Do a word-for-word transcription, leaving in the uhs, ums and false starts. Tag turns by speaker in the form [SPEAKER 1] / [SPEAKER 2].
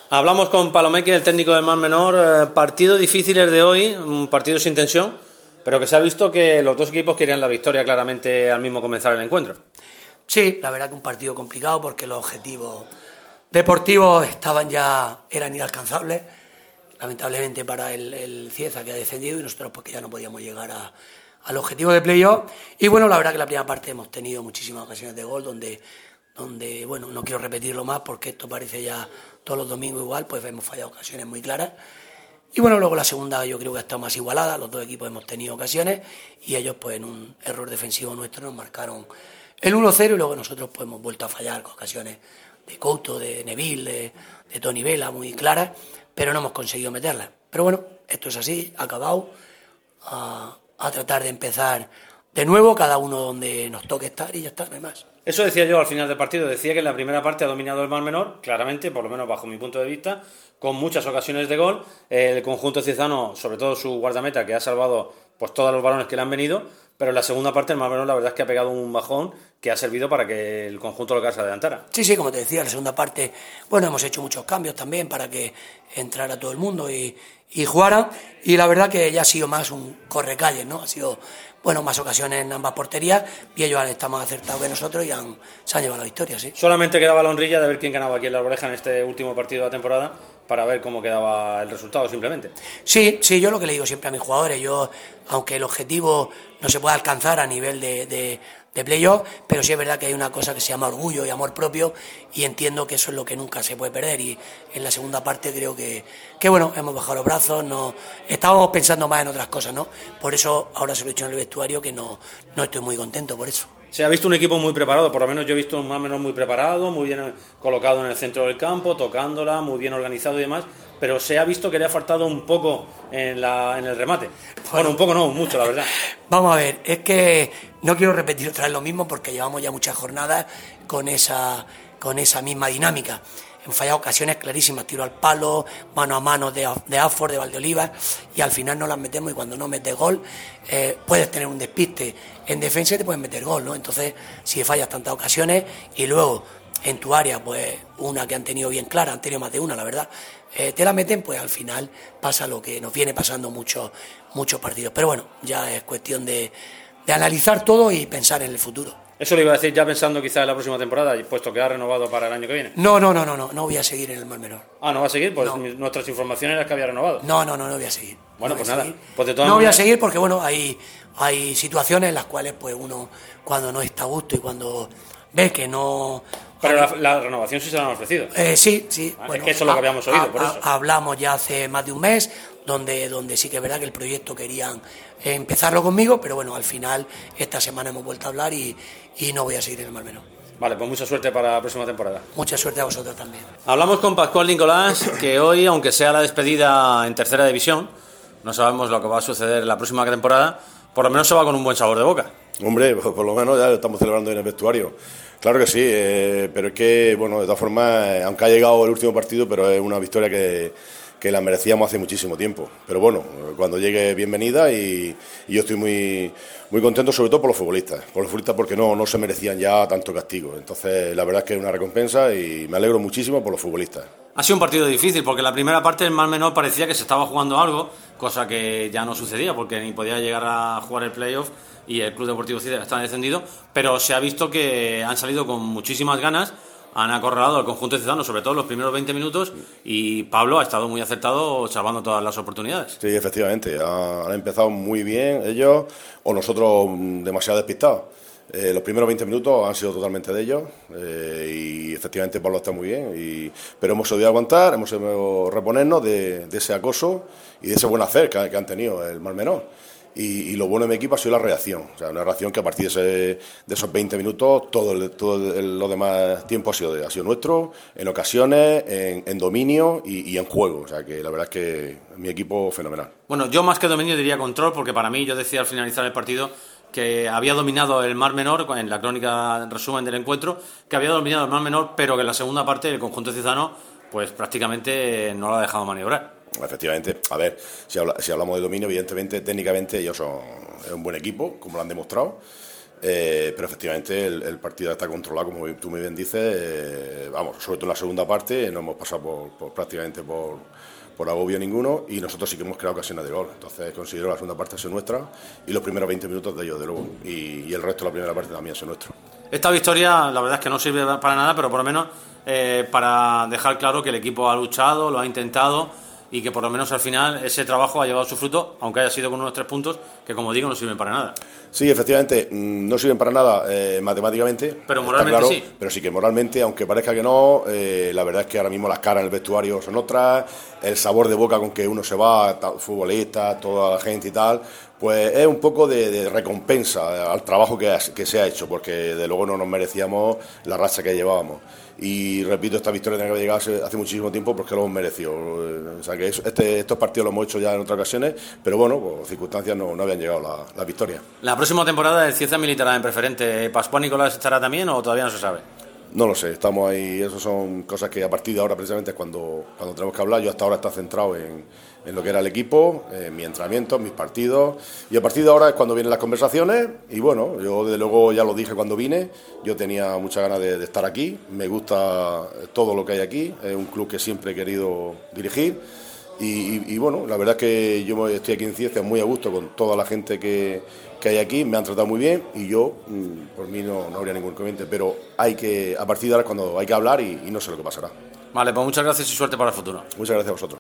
[SPEAKER 1] Hablamos con Palomeque, el técnico del Mar Menor. Eh, partido difíciles de hoy, un partido sin tensión, pero que se ha visto que los dos equipos querían la victoria claramente al mismo comenzar el encuentro.
[SPEAKER 2] Sí, la verdad que un partido complicado porque los objetivos deportivos estaban ya, eran inalcanzables, lamentablemente para el, el Cieza, que ha descendido, y nosotros porque ya no podíamos llegar a, al objetivo de playoff. Y bueno, la verdad que la primera parte hemos tenido muchísimas ocasiones de gol donde, donde bueno, no quiero repetirlo más porque esto parece ya todos los domingos igual, pues hemos fallado ocasiones muy claras. Y bueno, luego la segunda yo creo que ha estado más igualada, los dos equipos hemos tenido ocasiones y ellos pues en un error defensivo nuestro nos marcaron el uno cero y luego nosotros pues hemos vuelto a fallar con ocasiones de Couto, de Neville, de, de Toni Vela muy claras, pero no hemos conseguido meterlas. Pero bueno, esto es así, ha acabado, a, a tratar de empezar de nuevo, cada uno donde nos toque estar y ya está, no hay más.
[SPEAKER 1] Eso decía yo al final del partido, decía que en la primera parte ha dominado el Mar Menor, claramente, por lo menos bajo mi punto de vista, con muchas ocasiones de gol. El conjunto ciezano, sobre todo su guardameta, que ha salvado pues todos los balones que le han venido, pero en la segunda parte el Mar Menor la verdad es que ha pegado un bajón que ha servido para que el conjunto local se adelantara.
[SPEAKER 2] Sí, sí, como te decía, en la segunda parte, bueno, hemos hecho muchos cambios también para que entrara todo el mundo y, y jugara, y la verdad que ya ha sido más un correcalles, ¿no? Ha sido, bueno, más ocasiones en ambas porterías y ellos están más acertados que nosotros y han, se han llevado la victoria, sí.
[SPEAKER 1] Solamente quedaba la honrilla de ver quién ganaba aquí en la Arboleja en este último partido de la temporada para ver cómo quedaba el resultado simplemente.
[SPEAKER 2] Sí, sí, yo lo que le digo siempre a mis jugadores, yo, aunque el objetivo no se pueda alcanzar a nivel de, de, de playoff, pero sí es verdad que hay una cosa que se llama orgullo y amor propio y entiendo que eso es lo que nunca se puede perder y en la segunda parte creo que, que bueno, hemos bajado los brazos, no, estábamos pensando más en otras cosas, ¿no? Por eso ahora se lo he dicho en el vestuario que no, no estoy muy contento por eso.
[SPEAKER 1] Se ha visto un equipo muy preparado, por lo menos yo he visto un Mar Menor muy preparado, muy bien colocado en el centro del campo, tocándola, muy bien organizado y demás, pero se ha visto que le ha faltado un poco en, la, en el remate. Bueno, bueno, un poco no, mucho, la verdad.
[SPEAKER 2] Vamos a ver, es que no quiero repetir otra vez lo mismo porque llevamos ya muchas jornadas con esa, con esa misma dinámica. Hemos fallado ocasiones clarísimas, tiro al palo, mano a mano de, de Afor, de Valdeolivas, y al final no las metemos y cuando no metes gol eh, puedes tener un despiste en defensa y te pueden meter gol, ¿no? Entonces, si fallas tantas ocasiones y luego en tu área, pues una que han tenido bien clara, han tenido más de una, la verdad, eh, te la meten, pues al final pasa lo que nos viene pasando muchos, muchos partidos. Pero bueno, ya es cuestión de, de analizar todo y pensar en el futuro.
[SPEAKER 1] Eso lo iba a decir ya pensando quizás en la próxima temporada, puesto que ha renovado para el año que viene.
[SPEAKER 2] No, no, no, no, no, no voy a seguir en el Mar Menor.
[SPEAKER 1] Ah, ¿no va a seguir? Pues
[SPEAKER 2] no.
[SPEAKER 1] Nuestras informaciones eran que había renovado.
[SPEAKER 2] No, no, no, no voy a seguir.
[SPEAKER 1] Bueno,
[SPEAKER 2] no
[SPEAKER 1] pues nada. Pues de
[SPEAKER 2] no
[SPEAKER 1] maneras...
[SPEAKER 2] voy a seguir porque, bueno, hay, hay situaciones en las cuales pues uno, cuando no está a gusto y cuando ve que no...
[SPEAKER 1] Pero la, la renovación sí se la han ofrecido.
[SPEAKER 2] Eh, sí, sí.
[SPEAKER 1] Ah,
[SPEAKER 2] bueno,
[SPEAKER 1] es que eso es lo que habíamos oído,
[SPEAKER 2] a,
[SPEAKER 1] por eso.
[SPEAKER 2] A, hablamos ya hace más de un mes, donde, donde sí que es verdad que el proyecto querían empezarlo conmigo, pero bueno, al final esta semana hemos vuelto a hablar y, y no voy a seguir en el Mar Menor.
[SPEAKER 1] Vale, pues mucha suerte para la próxima temporada.
[SPEAKER 2] Mucha suerte a vosotros también.
[SPEAKER 1] Hablamos con Pascual Nicolás, que hoy, aunque sea la despedida en tercera división, no sabemos lo que va a suceder la próxima temporada, por lo menos se va con un buen sabor de boca.
[SPEAKER 3] Hombre, pues por lo menos ya lo estamos celebrando en el vestuario. Claro que sí, eh, pero es que, bueno, de todas formas, eh, aunque ha llegado el último partido, pero es una victoria que, que la merecíamos hace muchísimo tiempo. Pero bueno, cuando llegue, bienvenida y, y yo estoy muy, muy contento, sobre todo por los futbolistas. Por los futbolistas porque no, no se merecían ya tanto castigo. Entonces, la verdad es que es una recompensa y me alegro muchísimo por los futbolistas.
[SPEAKER 1] Ha sido un partido difícil porque la primera parte el Mar Menor parecía que se estaba jugando algo, cosa que ya no sucedía porque ni podía llegar a jugar el playoff y el Club Deportivo Cieza está descendido, pero se ha visto que han salido con muchísimas ganas, han acorralado al conjunto ciezano, sobre todo en los primeros veinte minutos, y Pablo ha estado muy acertado salvando todas las oportunidades.
[SPEAKER 3] Sí, efectivamente, han empezado muy bien ellos o nosotros demasiado despistados. Eh, los primeros veinte minutos han sido totalmente de ellos eh, y efectivamente Pablo está muy bien, y, pero hemos sabido aguantar, hemos sabido reponernos de, de ese acoso y de ese buen hacer que, que han tenido el Mar Menor. Y, y lo bueno de mi equipo ha sido la reacción, o sea, una reacción que a partir de, ese, de esos veinte minutos todo, el, todo el, lo demás tiempo ha sido, de, ha sido nuestro, en ocasiones, en, en dominio y, y en juego, o sea que la verdad es que mi equipo fenomenal.
[SPEAKER 1] Bueno, yo más que dominio diría control, porque para mí yo decía al finalizar el partido que había dominado el Mar Menor, en la crónica resumen del encuentro, que había dominado el Mar Menor, pero que en la segunda parte el conjunto ciezano pues prácticamente no lo ha dejado maniobrar.
[SPEAKER 3] Efectivamente, a ver, si, habla, si hablamos de dominio, evidentemente, técnicamente ellos son es un buen equipo, como lo han demostrado. Eh, pero efectivamente el, el partido está controlado, como tú muy bien dices. Eh, vamos, sobre todo en la segunda parte no hemos pasado por, por prácticamente por, por agobio ninguno, y nosotros sí que hemos creado ocasiones de gol. Entonces considero la segunda parte ser nuestra y los primeros veinte minutos de ellos, de luego, y, y el resto de la primera parte también es nuestro.
[SPEAKER 1] Esta victoria, la verdad es que no sirve para nada, pero por lo menos eh, para dejar claro que el equipo ha luchado, lo ha intentado, y que por lo menos al final ese trabajo ha llevado su fruto, aunque haya sido con unos tres puntos que, como digo, no sirven para nada.
[SPEAKER 3] Sí, efectivamente, no sirven para nada eh, matemáticamente,
[SPEAKER 1] pero moralmente
[SPEAKER 3] claro,
[SPEAKER 1] sí.
[SPEAKER 3] Pero sí que moralmente, aunque parezca que no, eh, la verdad es que ahora mismo las caras en el vestuario son otras, el sabor de boca con que uno se va, futbolistas, toda la gente y tal, pues es un poco de, de recompensa al trabajo que, que se ha hecho, porque de luego no nos merecíamos la racha que llevábamos. Y repito, esta victoria tenía que haber llegado hace, hace muchísimo tiempo porque lo hemos merecido. O sea que eso, este, estos partidos los hemos hecho ya en otras ocasiones, pero bueno, por circunstancias no, no habían llegado la, la victoria.
[SPEAKER 1] ¿La próxima temporada el Cieza militará en preferente? ¿Pascual Nicolás estará también o todavía no se sabe?
[SPEAKER 3] No lo sé, estamos ahí, eso son cosas que a partir de ahora precisamente es cuando, cuando tenemos que hablar. Yo hasta ahora he estado centrado en, en lo que era el equipo, en mis entrenamientos, mis partidos, y a partir de ahora es cuando vienen las conversaciones. Y bueno, yo desde luego ya lo dije cuando vine, yo tenía muchas ganas de, de estar aquí, me gusta todo lo que hay aquí, es un club que siempre he querido dirigir. Y, y, y bueno, la verdad es que yo estoy aquí en Cieza muy a gusto con toda la gente que, que hay aquí, me han tratado muy bien, y yo, por mí no, no habría ningún inconveniente, pero hay que, a partir de ahora es cuando hay que hablar, y, y no sé lo que pasará.
[SPEAKER 1] Vale, pues muchas gracias y suerte para el futuro.
[SPEAKER 3] Muchas gracias a vosotros.